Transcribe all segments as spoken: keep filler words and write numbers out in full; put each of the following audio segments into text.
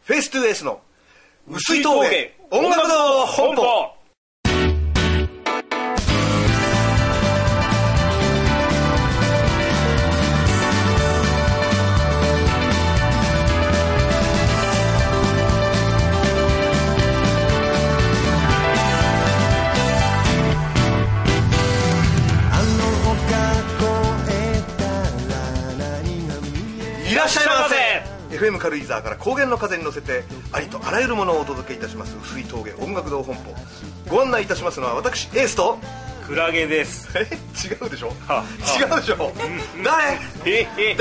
フェイストゥーエースの薄い峠音楽堂本舗。いらっしゃいませ。 エフエム 軽井沢から高原の風に乗せてありとあらゆるものをお届けいたします薄い峠音楽堂本舗。ご案内いたしますのは私エースとクラゲです。 え違うでしょ違うでしょ誰誰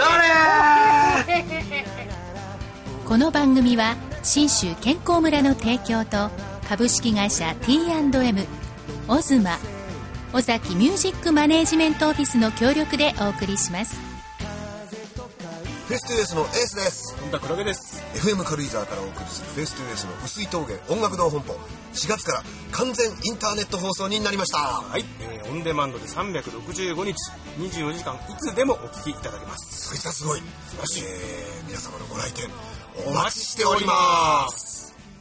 この番組は信州健康村の提供と株式会社 ティーアンドエム オズマ尾崎ミュージックマネージメントオフィスの協力でお送りします。 フェイストゥーエースのエースです。 本田クラゲです。 エフエム 軽井沢からお送りするフェイストゥーエースの薄い峠音楽堂本舗、しがつから完全インターネット放送になりました。 はい、えー、オンデマンドでさんびゃくろくじゅうごにちにじゅうよじかんいつでもお聞きいただけます。 そいつはすごい素晴らしい、えー、皆様のご来店お待ちしております。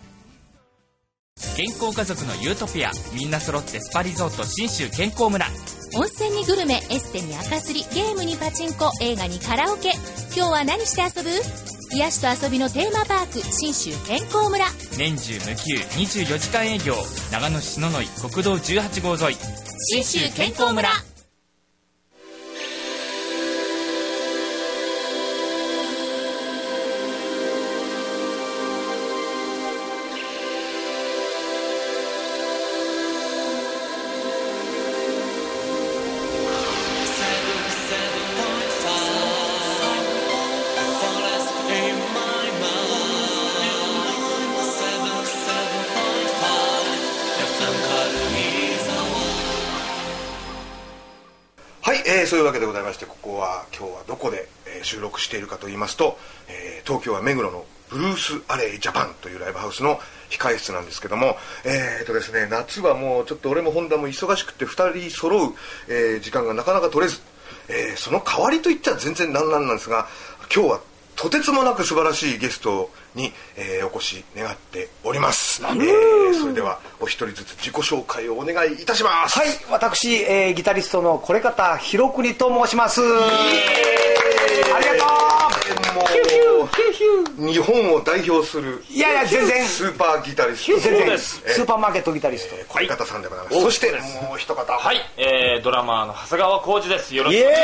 健康家族のユートピア、みんな揃ってスパリゾート信州健康村。 温泉にグルメ、エステに赤すり、ゲームにパチンコ、映画にカラオケ。今日は何して遊ぶ？癒しと遊びのテーマパーク信州健康村。 年中無休にじゅうよじかん営業。長野市野々井国道じゅうはちごう沿い信州健康村。 はい、えー、そういうわけでございまして、ここは今日はどこで、えー、収録しているかと言いますと、えー、東京は目黒のブルースアレイジャパンというライブハウスの控え室なんですけども、えーとですね、夏はもうちょっと俺も本田も忙しくてふたり揃う、えー、時間がなかなか取れず、えー、その代わりといっちゃ全然なんなんなんですが、今日はとてつもなく素晴らしいゲストに、えー、お越し願っております。えー、それではお一人ずつ自己紹介をお願いいたします。 はい、私、えー、ギタリストのこれ方広国と申します。ありがとう。 もう日本を代表するいやいや全然スーパーギタリスト全然スーパーマーケットギタリスト、 えー、これ方さんでございます、はい、そしてもう一方、 はい、えー、ドラマーの長谷川浩二です。よろしくお願いし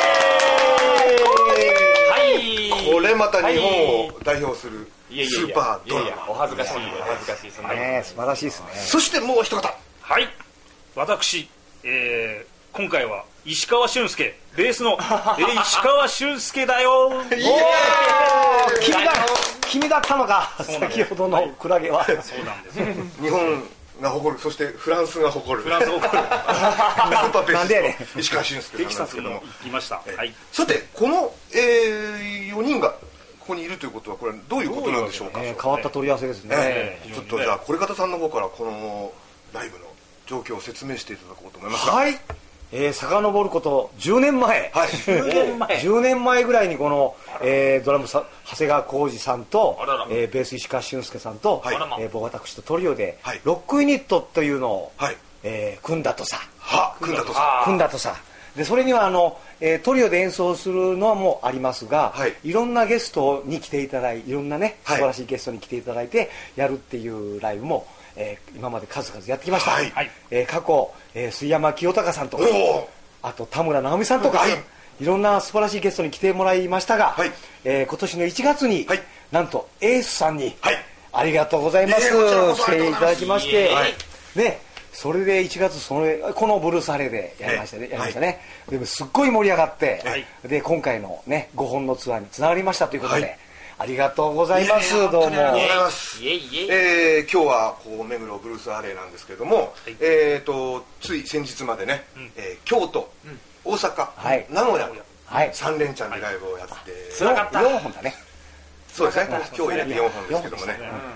ます。 これまた日本を代表するスーパードラマー。 お恥ずかしい、お恥ずかしい、そんなね、素晴らしいですね。 そしてもう一方、 はい、私、えー、今回は石川俊介ベースの、えー、石川俊介だよ。 お君だ君だったのか、先ほどのクラゲは。 そうなんですよ。 日本が誇る、そしてフランスが誇るフランスが誇るスーパーベースなんでやね石川俊介さんなんですけども、 行きました、はい、 さてこの、えー、よにんがここにいるということは、これどういうことなんでしょうか。 えー、変わった取り合わせですね、 えー、ちょっとじゃあこれ方さんの方からこのライブの状況を説明していただこうと思いますが。 はい、えー、遡ることじゅうねんまえ、 はい、 じゅうねんまえじゅうねんまえぐらいにこの、えー、ドラムさ長谷川浩二さんと、えー、ベース石川俊介さんと、はい、えー、僕私とトリオで、はい、ロックユニットというのを、はい、えー、組んだとさは組んだとさ組んだとさで、それにはあの、えー、トリオで演奏するのもありますが、はい、いろんなゲストに来ていただいて、いろんなね素晴らしいゲストに来ていただいてやるっていうライブも、えー、今まで数々やってきました、はい、えー、過去、えー、杉山清隆さんとか、あと田村直美さんとか、はい、いろんな素晴らしいゲストに来てもらいましたが、はい、えー、今年のいちがつに、はい、なんとエースさんに、はい、ありがとうございます、来ていただきまして、はい、ね、それでいちがつそれこのブルースハレーでやりましたね、やりましたね、はい、ですっごい盛り上がって、はい、で今回のねごほんのツアーにつながりましたということで、はい、ありがとうございます。どうもありがとうございます。 えー、今日はこう目黒ブルースハレーなんですけれども、はい、えーとつい先日までね、うん、えー、京都、うん、大阪、はい、名古屋、はい、さん連チャンでライブをやって、 つらかったよんほんだね。 そうですね、今日入れてよんほんですけどもね、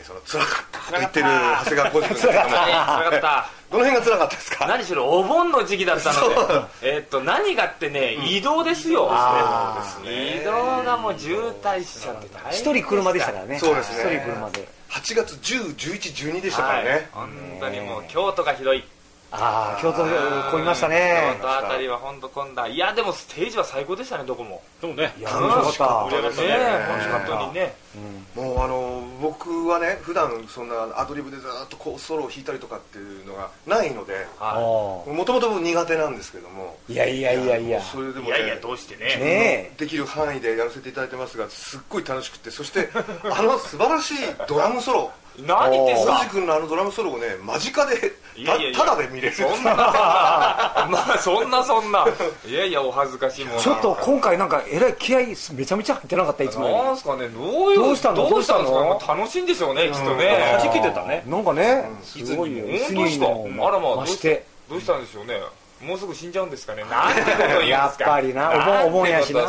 その辛かったと言ってる長谷川浩二君ですけども、 辛かったどの辺が辛かったですか？ 何しろお盆の時期だったのでえっと何がってね、移動ですよ。移動がもう渋滞しちゃって大変。 一人車でしたからね。 そうですね。 一人車ではちがつじゅう、じゅういち、じゅうにでしたからね。 本当にもう京都がひどい。 ああ、京都混みましたね。 京都あたりは本当混んだ。いやでもステージは最高でしたね、どこも。 でもね、 いや楽しかったですね。本当にね。 もうあの僕はね、普段そんなアドリブでずっとこうソロを弾いたりとかっていうのがないので、もともと苦手なんですけども。 いやいやいやいや。 それでもいやいやどうしてね。 ねできる範囲でやらせていただいてますが、すっごい楽しくて、そしてあの素晴らしいドラムソロ。 何言ってんすか？ 浩二君のあのドラムソロをね、間近でただで見れる。 そんなまあそんなそんないやいやお恥ずかしいもん。 ちょっと今回なんかえらい気合いめちゃめちゃ入ってなかったいつもより。 なんすかね、どういうどうしたのどうしたんですか？楽しいんでしょうね、きっとね。 はじけてたね。 なんかね、すごいよ。 本当ですか？あらまあましてどうしたんでしょうね。もうすぐ死んじゃうんですかね。なんてこと言うんですか。 やっぱりな、お盆お盆やしな。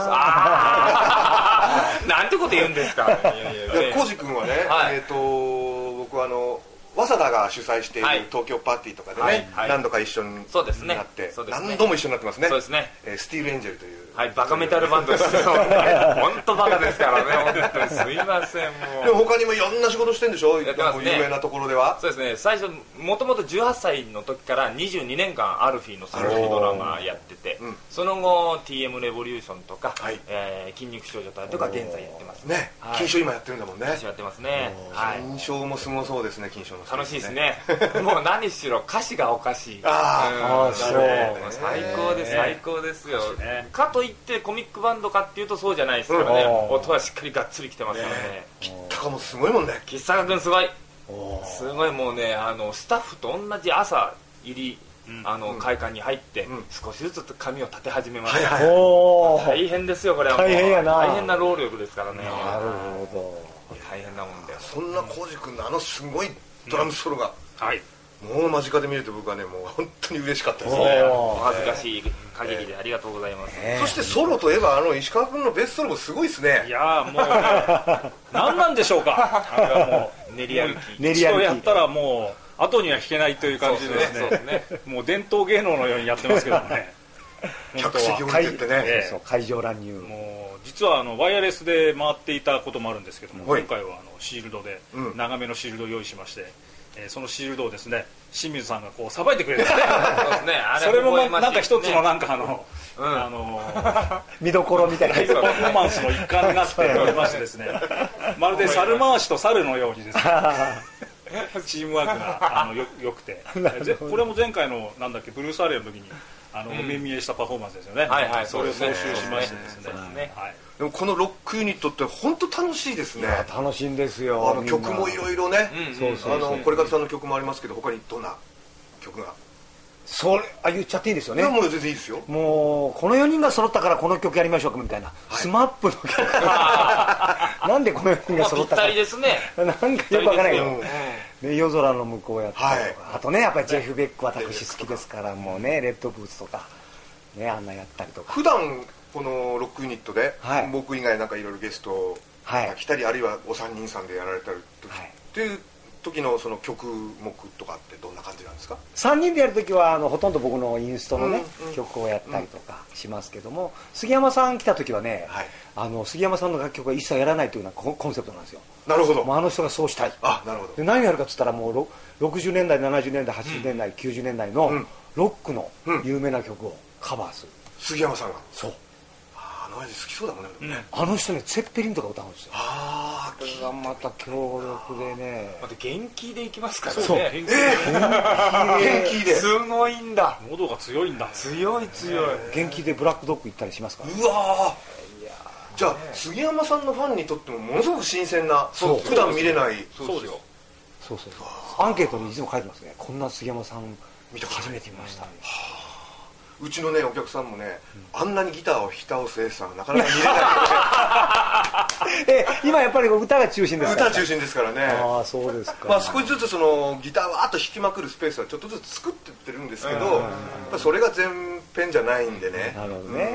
なんてこと言うんですか。 浩二君はね、えっと僕はあの早稲田が主催している東京パーティーとかでね、何度か一緒になって何度も一緒になってますね。 そうですね。 スティールエンジェルというはい、バカメタルバンドですよ。本当バカですからね、本当にすいませんもう。 でも他にもいろんな仕事してるんでしょ？ やってますね。 有名なところでは。 そうですね。最初もともとじゅうはっさいの時からにじゅうにねんかんアルフィーのソロドラマやってて、その後 ティーエム レボリューションとか、えー、筋肉少女隊とか現在やってますね。金賞今やってるんだもんね。 金賞やってますね。 金賞もすごそうですね。金賞の楽しいですね。もう何しろ歌詞がおかしい。 ああ、そう。 最高です最高ですよ。かといってコミックバンドかっていうとそうじゃないですからね。音はしっかりがっつりきてますからね。 吉高もすごいもんね。 吉高君すごい。すごいもうね、あのスタッフと同じ朝入りあの会館に入って少しずつ髪を立て始めました。大変ですよこれは。 大変やな。 大変な労力ですからね。 なるほど。 大変なもんだよ。 そんな浩二君のあのすごいドラムソロが。 はい。 もう間近で見れて僕はねもう本当に嬉しかったですね。 お恥ずかしい限りでありがとうございます。 そしてソロといえばあの石川君のベースソロもすごいですね。 いやもう何なんでしょうか。あれはもう練り歩き。 練り歩き。一度やったらもう後には弾けないという感じですね。もう伝統芸能のようにやってますけどね。 客席を見てってね。 そう会場乱入。 もう実はあのワイヤレスで回っていたこともあるんですけども、今回はあのシールドで長めのシールドを用意しまして。えー、そのシールドをですね清水さんがこうさばいてくれるんですね。それもなんか一つのなんかあの、うん、あのー、 見どころみたいなパフォーマンスの一環になっておりましてですねまるで猿回しと猿のようにですねチームワークがあの よ, よくてこれも前回のなんだっけブルースアレイの時にあの、うん、お目見えしたパフォーマンスですよね。 はいはい、 それを踏襲しましてですね。 でもこのロックユニットって本当楽しいですね。 楽しいんですよ。 あの曲もいろいろね。あのこれからさんの曲もありますけど他にどんな曲が。 それあ言っちゃっていいですよね。 もう全然いいですよ。 もうこのよにんが揃ったからこの曲やりましょうかみたいな、はい、スマップの曲なんでこのよにんが揃ったか、 ぴったりですね。 なんかよくわからないけど、ね、夜空の向こうやったりとか、はい、あとねやっぱりジェフ・ベック私好きですから、もうねレッドブーツとかねあんなやったりとか。 普段このロックユニットで、はい、僕以外なんかいろいろゲストが来たり、はい、あるいはお三人さんでやられたり時、はい、っていう時のその曲目とかってどんな感じなんですか？ さんにんでやる時はあのほとんど僕のインストのね、うんうん、曲をやったりとかしますけども、杉山さん来た時はね、はい、あの杉山さんの楽曲は一切やらないというようなコンセプトなんですよ。 なるほど。 もうあの人がそうしたい。 あ、なるほど。 で何やるかっつったらもうろくじゅうねんだいななじゅうねんだいはちじゅうねんだい、うん、きゅうじゅうねんだいのロックの有名な曲をカバーする、 うん、杉山さんが。 そう。 あの味好きそうだもんね。うん、 あの人ねツェッペリンとか歌うんですよ。 ああ、 これがまた強力でね。 また元気でいきますからね。 そう。 元気で。 すごいんだ。 喉が強いんだ。 強い強い。 元気でブラックドッグ行ったりしますから。 うわー。いやじゃあ杉山さんのファンにとってもものすごく新鮮な、そう普段見れない。 そうですよ。 そうそう。アンケートにいつも書いてますね。こんな杉山さん初めて見ました。 うちのねお客さんもね、うん、あんなにギターを弾き倒すエースさんはなかなか見れないえ今やっぱり歌が中心ですか？ 歌中心ですからね。 ああそうですか。 まあ少しずつそのギターをわーっと弾きまくるスペースはちょっとずつ作ってってるんですけど、やっぱそれが全編じゃないんでね。 なるほどね、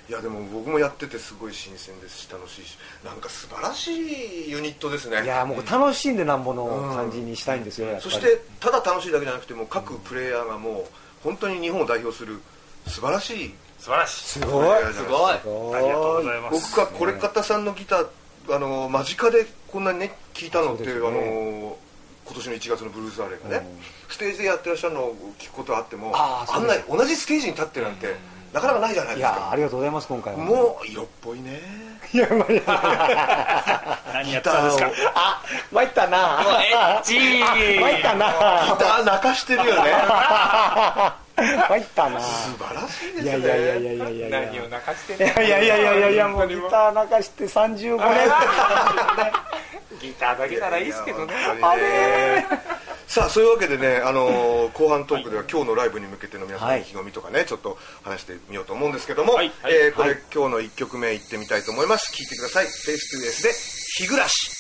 いやでも僕もやっててすごい新鮮ですし楽しいし、なんか素晴らしいユニットですね。 いやもう楽しんでなんぼの感じにしたいんですよ、うん、 そしてただ楽しいだけじゃなくても各プレイヤーがもう本当に日本を代表する素晴らしい素晴らしいすごいすごいありがとうございます。 僕がこれ方さんのギターあの間近でこんなにね聞いたのって、ね、あの今年のいちがつのブルースアレイがね、うん、ステージでやってらっしゃるのを聞くことはあっても あ, あんな同じステージに立ってなんて、うん、なかなかないじゃないですか。 いやありがとうございます。今回はもう色っぽいね。 いやまあいや何やったんですか。 あ参ったなもうエッチー参ったなギター泣かしてるよね参ったな素晴らしいですね。 いやいやいやいやいやいや何を泣かしてんの。 いやいやいやいやいやいやもうギター泣かしてさんじゅうごねんギターだけならいいですけどね。 あれさあそういうわけでね、あのー、後半トークでは今日のライブに向けての皆さんの意気込みとかね、はい、ちょっと話してみようと思うんですけども、はいはい、えー、これ、はい、今日のいっきょくめいってみたいと思います。聴いてください。フェイストゥーエースで日暮らし。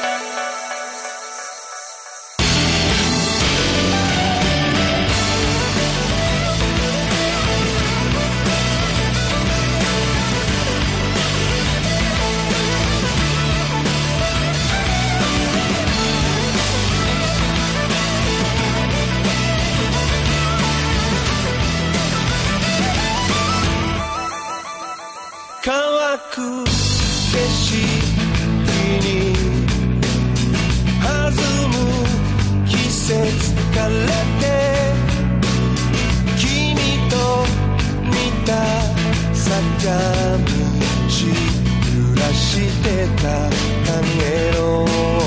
乾く景色に弾む季節枯れて君と似た坂道揺らしてたかげろ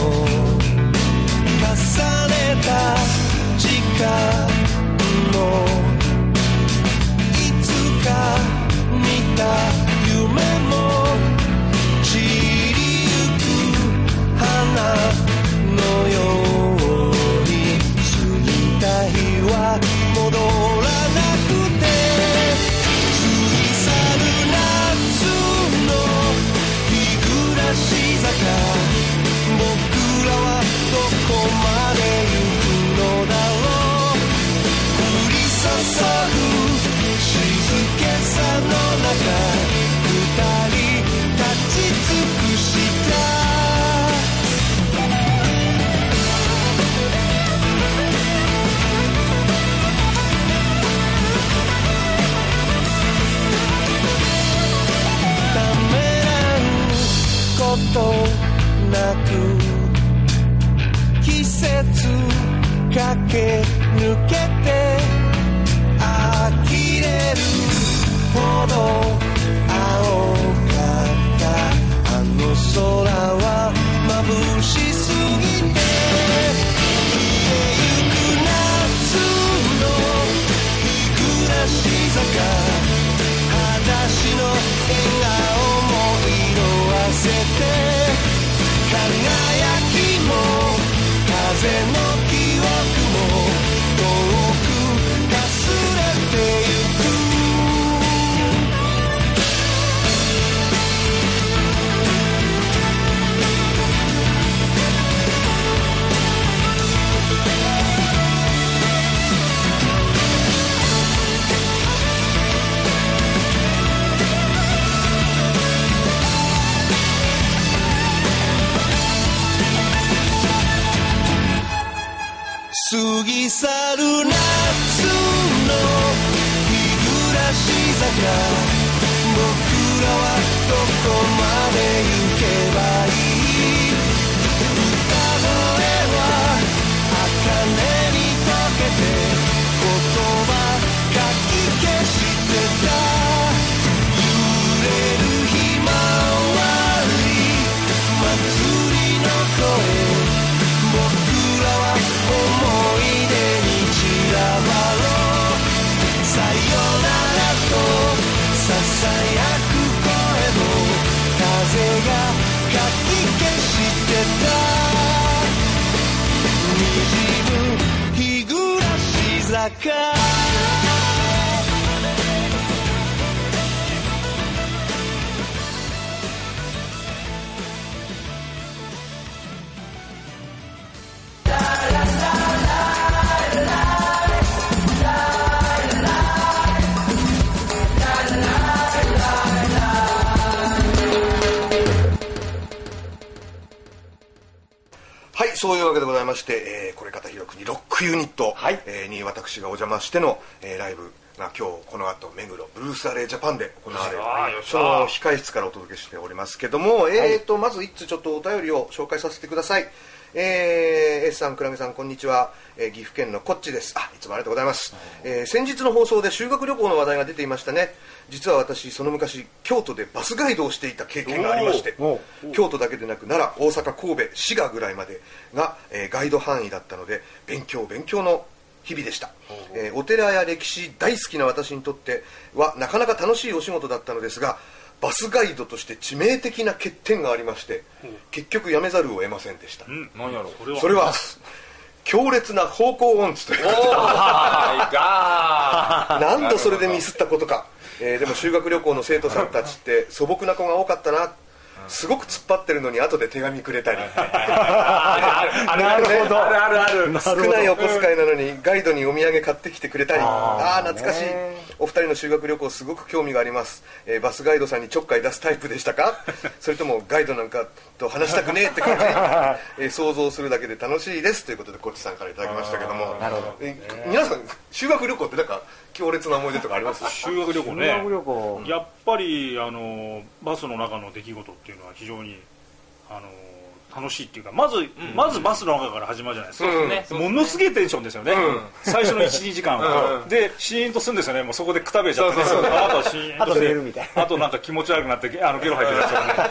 重ねた時間もいつか見た夢も散りゆく花のように過ぎた日は戻らなくて過ぎ去る夏の日暮らし坂僕らはどこまで行くのだろう降り注ぐ静けさの中ことなく季節駆け抜けて呆れるほど青かったあの空は眩しすぎて消えゆく夏の日暮らし坂裸足の笑顔も色あせて輝きも風の記憶も遠くかすれてゆく過ぎ去る夏の日暮らし坂僕らはどこまで行けばいい歌声は茜に溶けて言葉かき消してた揺れるひまわり祭りの声僕らは思い出に散らばろうさよならとささやく声も風がかき消してたにじむ日暮らし坂はい、そういうわけでございまして、えー、これ方広くにロックユニット、はい、えー、に私がお邪魔しての、えー、ライブが今日この後目黒ブルースアレイジャパンで行われる、その控室からお届けしておりますけども、はい、えーとまず一つちょっとお便りを紹介させてください。えー、S さん、クラゲさん、こんにちは、えー、岐阜県のこっちです。あ、いつもありがとうございます、えー、先日の放送で修学旅行の話題が出ていましたね。実は私その昔京都でバスガイドをしていた経験がありまして、京都だけでなく奈良、大阪、神戸、滋賀ぐらいまでが、えー、ガイド範囲だったので勉強勉強の日々でした。えー、お寺や歴史大好きな私にとってはなかなか楽しいお仕事だったのですが、バスガイドとして致命的な欠点がありまして、結局辞めざるを得ませんでした。うん、何やろそれはそれは強烈な方向音痴ということ何度それでミスったことか。えー、でも修学旅行の生徒さんたちって素朴な子が多かったな。すごく突っ張ってるのに後で手紙くれたり、なるほど、あるあるある、少ないお小遣いなのにガイドにお土産買ってきてくれたり、ああ懐かしい。お二人の修学旅行すごく興味があります。えー、バスガイドさんにちょっかい出すタイプでしたかそれともガイドなんかと話したくねえって感じ、えー、想像するだけで楽しいですということでこっちさんからいただきましたけども、なるほど、えー、皆さん修学旅行ってなんか強烈な思い出とかあります？ 修学旅行ね、やっぱりあのバスの中の出来事っていうのは非常にあの楽しいっていうか、まず、うん、まずバスの中から始まるじゃないですか、うんね、ものすげえテンションですよね、うん、最初の いちにじかんは、うん、でシーンとするんですよね。もうそこでくたべちゃって、ね、そうそうそう、あとシーンとしてあとなんか気持ち悪くなってあのゲロ吐いてるやつ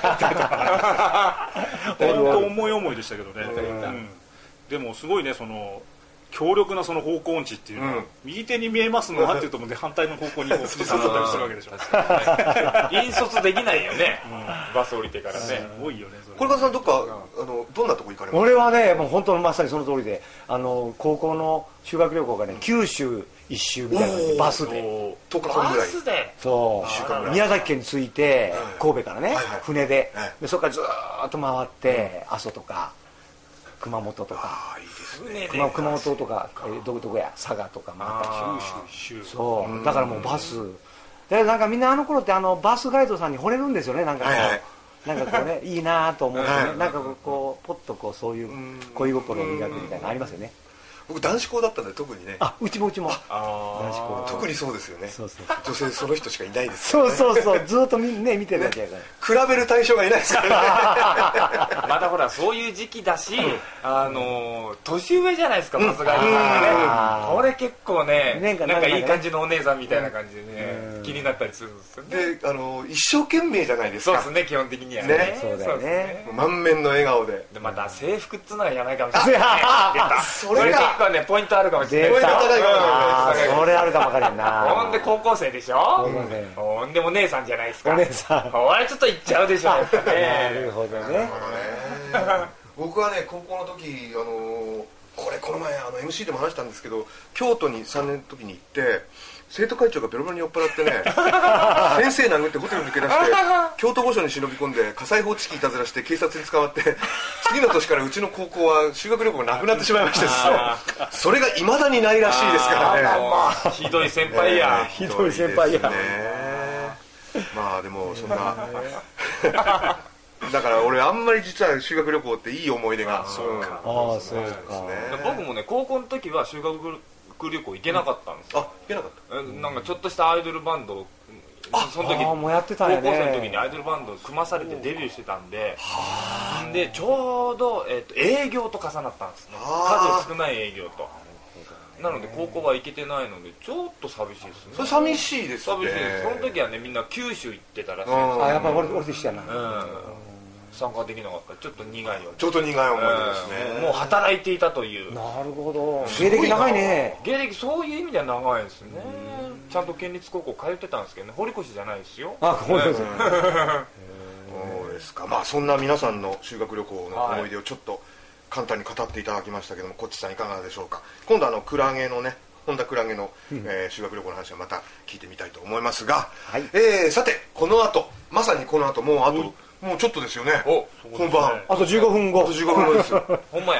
がね本当思い思いでしたけどね、うん、でもすごいね、その強力なその方向音痴っていうのは、うん、右手に見えますのはっていうともう反対の方向にこう口刺さったりするわけでしょ引率できないよね、うん、バス降りてからね。すごいよね。 これからさんどっかあのどんなとこ行かれますか？ 俺はねもう本当まさにその通りで、あの高校の修学旅行がね九州一周みたいなバスでとかそれぐらい、 そう宮崎県に着いて神戸からね、はいはい、船で、はい、でそこからずーっと回って、うん、阿蘇とか熊本とか、いいですね、熊, 熊本とか、えー、ど, どこや佐賀とか回ったり九州一周、そう、うん、だからもうバスでなんかみんなあの頃ってあのバスガイドさんに惚れるんですよね。なんかこう、はいはい、なんかこうねいいなと思ってね、はい、なんかこうポッとこうそういう恋心を磨くみたいなのありますよね。 僕男子校だったんで特にね。 あ、うちもうちも男子校特にそうですよね。そうそうそう、女性その人しかいないですからね。そうそうそう、ずっとみね見てるだけやから、ね、比べる対象がいないですからねまたほらそういう時期だし、うん、あのー、年上じゃないですか、バスガイドさんがね、うん、これ結構ね、ねなんかいい感じのお姉さんみたいな感じでね、うん、気になったりするんですよね。 で、あのー、一生懸命じゃないですか。 そうですね、基本的にはね。ね、 そうだよね、 満面の笑顔で。 でまた制服っつうのがやばいかもしれないそれが結構ねポイントあるかもしれない。 ポイント高いかもしれない。それあるかもわかるな。 ほんで高校生でしょ、ほんでも姉さんじゃないですか。 お姉さん、 これちょっといっちゃうでしょ。なるほどね。 僕はね高校の時、あのー、これこの前あの エムシー でも話したんですけど、京都にさんねんの時に行って生徒会長がベロベロに酔っ払ってね先生殴ってホテルに抜け出して京都御所に忍び込んで火災報知器いたずらして警察に捕まって、次の年からうちの高校は修学旅行がなくなってしまいましてですねそれがいまだにないらしいですからね。ひどい先輩や、 えー、ひどい先輩や、ね、 まあでもそんなだから俺あんまり実は修学旅行っていい思い出が。 あ、そうか、ああそうか。僕もね高校の時は修学旅行行けなかったんですよ。 あ、行けなかった。 なんかちょっとしたアイドルバンド、その時もうやってたんやね、 高校生の時にアイドルバンドを組まされてデビューしてたんで、でちょうど、えー、と営業と重なったんですね。数少ない営業と。なので高校は行けてないのでちょっと寂しいですね。 それ寂しいですね。 寂しいです。その時はねみんな九州行ってたらしいです。 あ、やっぱ俺俺と一緒やな。うん。 参加できなかったらちょっと苦いよ。 ちょっと苦い思い出ですね。 もう働いていたという。 なるほど。芸歴長いね。 芸歴そういう意味では長いですね。ちゃんと県立高校通ってたんですけどね、堀越じゃないですよ。 あ、そうですね。 そうですか。まあそんな皆さんの修学旅行の思い出をちょっと簡単に語っていただきましたけども、こっちさんいかがでしょうか。今度あのクラゲのね、本田クラゲの、えー、修学旅行の話はまた聞いてみたいと思いますが、はい、えー、さてこの後、まさにこの後もうあと、うん、もうちょっとですよね。お、本番。 あとじゅうごふんご。 あとじゅうごふんごですよ。 ほんまや。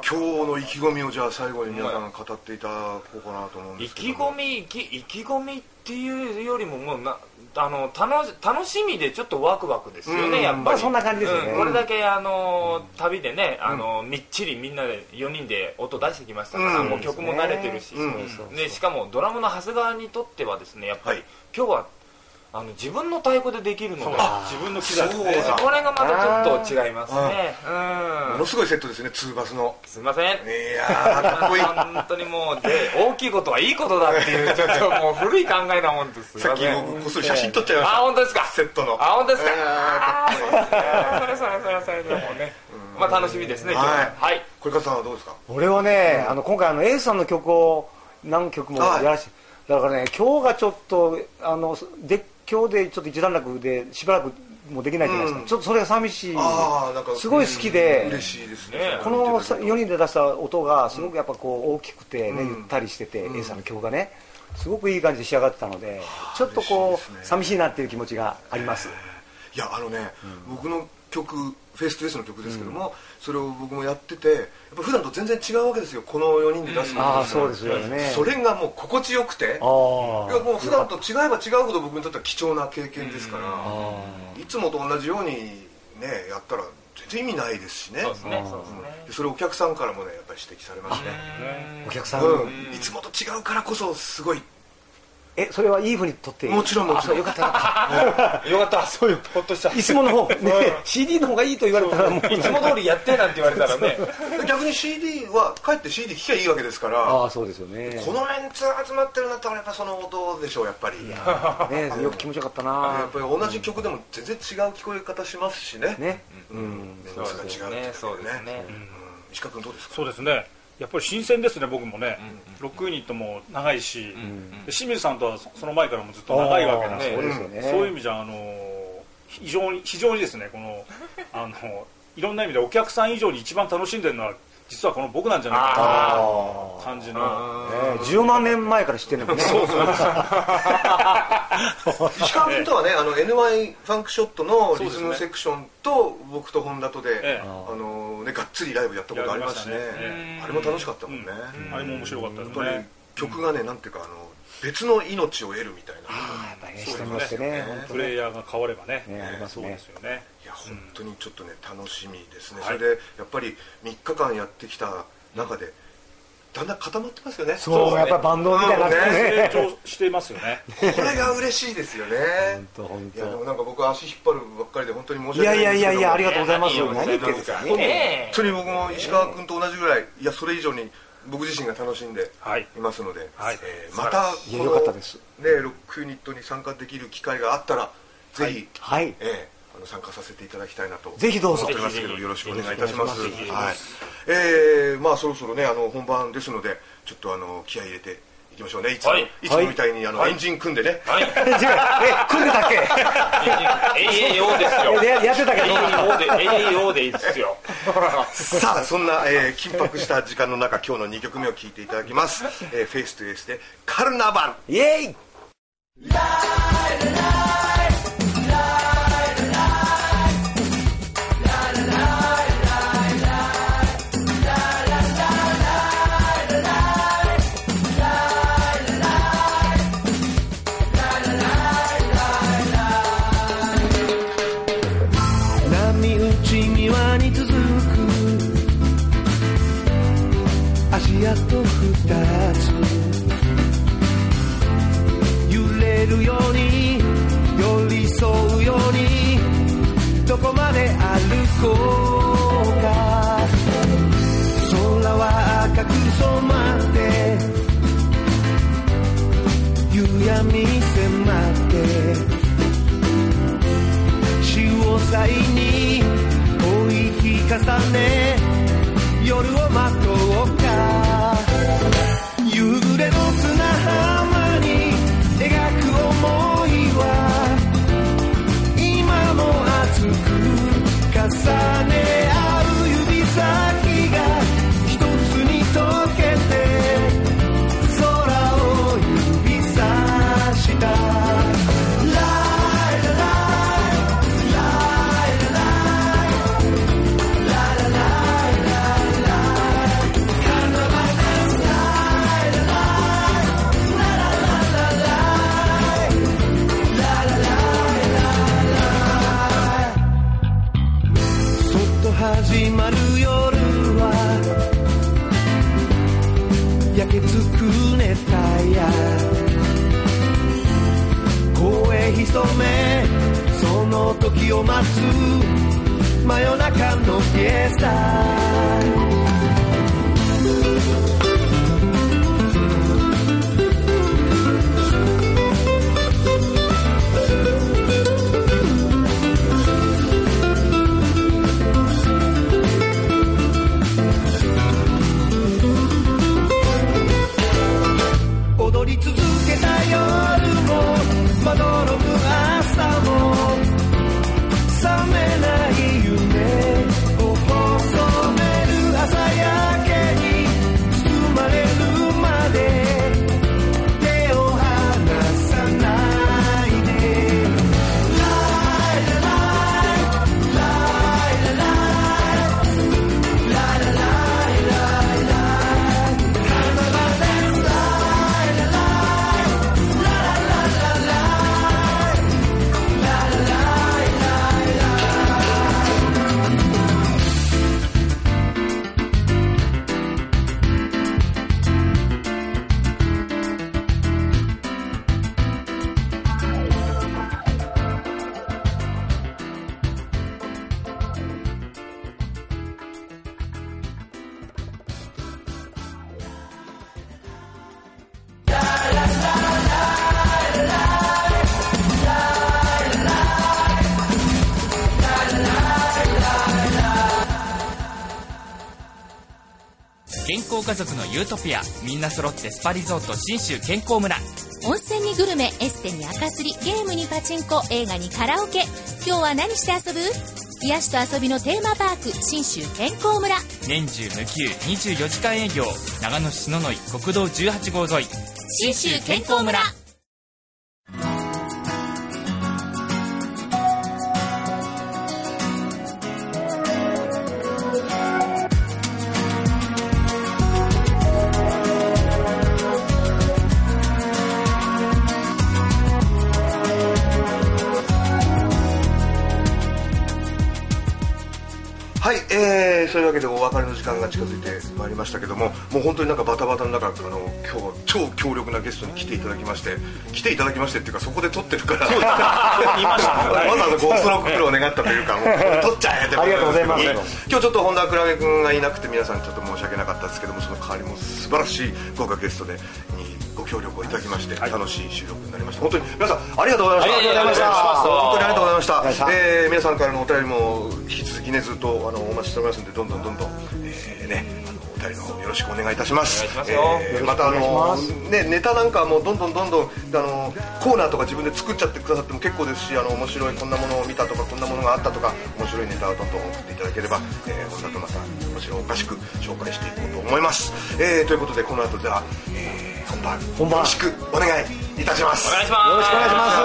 今日の意気込みをじゃあ最後に皆さん語っていただこうかなと思うんですけど。 意気込み、意気、意気込みっていうよりももうなあの楽し楽しみでちょっとワクワクですよね、やっぱり、 まあ、そんな感じですよね、 うん、これだけあの旅でねあの、うん、みっちりみんなでよにんで音出してきましたから、うん、もう曲も慣れてるし、うん、でしかもドラムの長谷川にとってはですねやっぱり、はい、今日はあの自分の太鼓でできるので自分の木だね、 これがまたちょっと違いますね、 うん、ものすごいセットですね、ツーバスの。 すみません、いやーかっこいい本当にもうで大きいことはいいことだっていうちょっともう古い考えなもんです。 さっき僕こっそり写真撮っちゃいました。 あ、本当ですか。 セットの。 あ、本当ですか。それそれそれそれでもね、まあ楽しみですね。 はいはい。これからさんはどうですか。 俺はね、あの今回あのエースさんの曲を何曲もやらして、だからね今日がちょっとあので今日でちょっと一段落でしばらくもうできないじゃないですか、うん、ちょっとそれが寂しい。 あなんかすごい好きで、 うん、嬉しいですね。 このよにんで出した音がすごくやっぱこう大きくて、ね、うん、ゆったりしてて、うん、A さんの曲がねすごくいい感じで仕上がってたので、ちょっとこう、ね、寂しいなっていう気持ちがあります。 いやあのね、うん、僕の曲フェイストゥエースの曲ですけども、うん、それを僕もやっててやっぱ普段と全然違うわけですよ、このよにんで出すの、うん、 あそうですよね。 それがもう心地よくて、いやもう普段と違えば違うほど僕にとっては貴重な経験ですから、いつもと同じようにねやったら全然意味ないですしね。そうですね、そうですね。それお客さんからもねやっぱり指摘されますね。 お客さん、 うん、いつもと違うからこそすごい。 え、それはいいふうに撮って。 もちろんもちろん。 よかったよかった。 よかった。そういうほっとした。 いつもの方ね、シーディー の方がいいと言われたらもういつも通りやってなんて言われたらね。 逆に シーディー は帰って シーディー 聴きゃいいわけですから。 ああそうですよね。 このメンツ集まってるんだったらやっぱその音でしょうやっぱり。 ね、よく気持ちよかったな。 やっぱり同じ曲でも全然違う聞こえ方しますしね。ね。うん。メンツが違うってね。そうですね。石川君どうですか。 そうですね。やっぱり新鮮ですね、僕もね、うん、ろくユニットも長いし、うん、で清水さんとはその前からもずっと長いわけなんで、そうですよね、そういう意味じゃあの非常に非常にですね、このあのいろんな意味でお客さん以上に一番楽しんでるのは実はこの僕なんじゃないかな感じの、 ね、じゅうまんねんまえから知ってるのね。そうそう石川君とはね、あの エヌワイ ファンクショットのリズムセクションと僕と本田とで、ええ、あのねがっつりライブやったことありますしね。あれも楽しかったもんね。 うん、あれも面白かったですね。 本当に曲がね、なんていうかあの別の命を得るみたいな。 ああ、やっぱりしてましてね。 プレイヤーが変わればね。 ね、ありますね。 そうですよね。 いや本当にちょっとね楽しみですね。それでやっぱりみっかかんやってきた中で。だんだん固まってますよね。 そう、やっぱバンドみたいな成長していますよね。 これが嬉しいですよね。 本当本当。 いやでもなんか僕足引っ張るばっかりで本当に申し訳ないんですけど。 いやいやいやいやありがとうございます。何言ってんですか。 本当に僕も石川君と同じぐらい、いやそれ以上に僕自身が楽しんでいますので、またこのねロックユニットに参加できる機会があったらぜひはい参加させていただきたいなとぜひどうぞ思ってますけど、よろしくお願いいたします。はい。えー、まあそろそろねあの本番ですのでちょっとあの気合い入れていきましょうね。いつも、はい、いつもみたいにあの、はい、エンジン組んでね。はい。 え組んでたっけ？ エーエーオー ですよ。 や, やってたけど。 エーエーオー で エーエーオー でいいですよ。 さあそんな、えー、緊迫した時間の中今日のにきょくめを聴いていただきます。えー、フェイストゥエースでカルナバル。 イエーイ。 やっと二つ揺れるように寄り添うようにどこまで歩こうか。空は赤く染まって夕闇迫って潮騒に追い引かさね夜を待とうか。夕暮れの砂浜に描く想いは今も熱く重ね合う指先が一つに溶けて空を指さした。 や声潜めその時を待つ真夜中のフィエスタ踊り続けた夜もまどろむ朝も覚めない夢を細める朝焼けに包まれるまで手を離さないでライラライライラライライラライライライカルナバルです健康家族のユートピア、みんな揃ってスパリゾート信州健康村。 温泉にグルメ、エステに赤すり、ゲームにパチンコ、映画にカラオケ。今日は何して遊ぶ？癒しと遊びのテーマパーク、信州健康村。 年中無休にじゅうよじかん営業、長野市篠ノ井国道じゅうはち号沿い、 信州健康村。 はい、えー、そういうわけでお別れの時間が近づいてまいりましたけども、もう本当になんかバタバタの中、あの今日超強力なゲストに来ていただきまして、来ていただきましてっていうか、そこで撮ってるからわざわざゴーストロックプロを願ったというか、もう撮っちゃえってありがとうございます。 今日ちょっと本田倉目君がいなくて皆さんちょっと申し訳なかったですけども、その代わりも素晴らしい豪華ゲストでにご協力をいただきまして、はい、楽しい収録になりました。本当に皆さんありがとうございました。ありがとうございました。本当にありがとうございました。えー、皆さんからのお便りも引き続きね、ずっとあのお待ちしておりますので、どんどんどんどん、えー、ね、あのお便りの方よろしくお願いいたします。えー、またあのね、ネタなんかもどんどんどんどんあのコーナーとか自分で作っちゃってくださっても結構ですし、あの面白いこんなものを見たとかこんなものがあったとか面白いネタをどんどん送っていただければ、えー、本田とまた面白おかしく紹介していこうと思います。えー、ということでこの後では、えー、本番本番よろしくお願いいたします。 お願いします。 よろしくお願いします。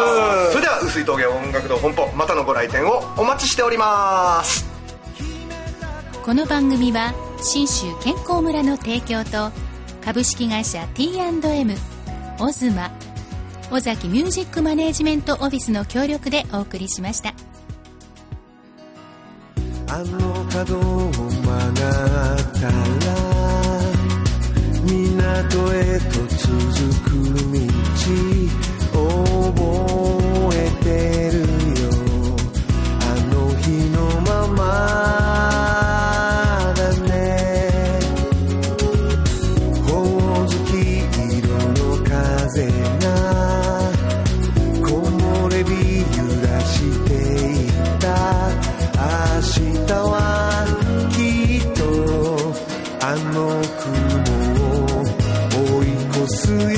それでは碓氷峠音楽堂本舗、またのご来店をお待ちしております。 この番組は信州健康村の提供と株式会社 ティーアンドエム、 オズマ、尾崎ミュージックマネージメントオフィスの協力でお送りしました。 あの角を曲がったら港へと続く道覚えてるよ、あの日のままだね、ほおずき色の風が木漏れ日揺らしていた、明日はきっとあの雲を追い越すよ